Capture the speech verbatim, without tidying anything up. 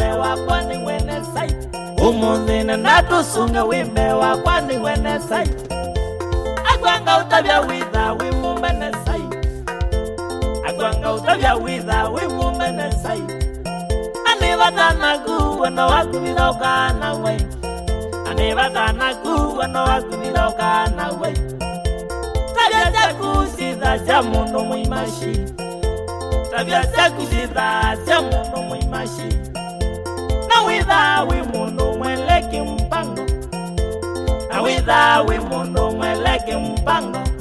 wimbe wakwa ni wene sai umuthine natusunga wimbe wakwa ni wene sai agwanga utabya witha wimumene sai agwanga utabya witha wimumene sai anivatana ku wano wakuviroka na we anivatana ku wano wakuviroka na we tabia zaku sitha cia mundu muimashi tabia zaku sitha cia mundu muimashi na witha wi mundu mweleki mpango na witha wi mundu mweleki mpango